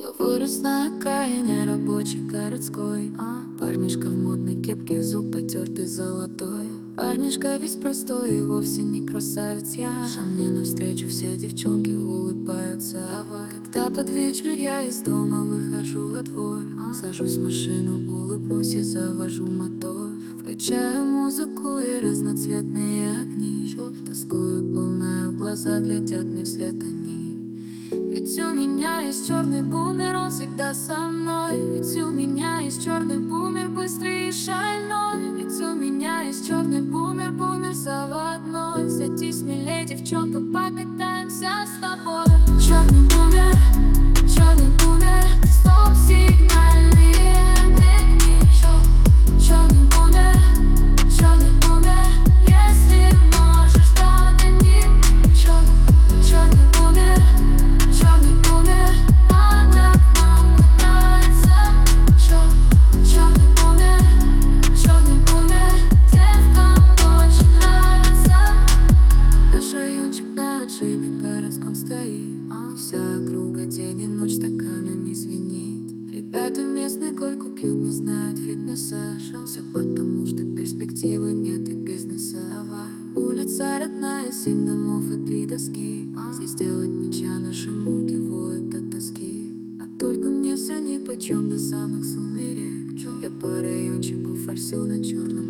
Вырос на окраине рабочей городской, парнишка в модной кепке, зуб потертый золотой. Парнишка весь простой и вовсе не красавец я. А мне навстречу все девчонки улыбаются. Когда под вечер я из дома выхожу во двор, сажусь в машину, улыбнусь и завожу мотор. Включаю музыку и разноцветные огни. Тоскую полная, в глаза глядят мне вслед они. Ведь у меня есть черный бумер, он всегда со мной. Ведь у меня есть черный бумер, быстрый и шальной. Ведь у меня есть черный бумер, бумер заводной. Садись смелей, девчонка, покатаемся с тобой. Черный бумер, стоп, сигнальные огни. Черный бумер, если можешь, догони. Черный бумер, она к нам пытается. Черный бумер, девкам очень нравится. Наш райончик на отшибе городском стоит. Вся округа день и ночь стаканами звенит. Ребята местные горьку пьют, не знают фитнеса. Все потому, что перспективы нет и бизнеса. Улица родная, 7 домов и 3 доски. Здесь делать ничья, наши муки воют от тоски. А только мне все нипочем до самых сумерек. Я по райончику форсю на черном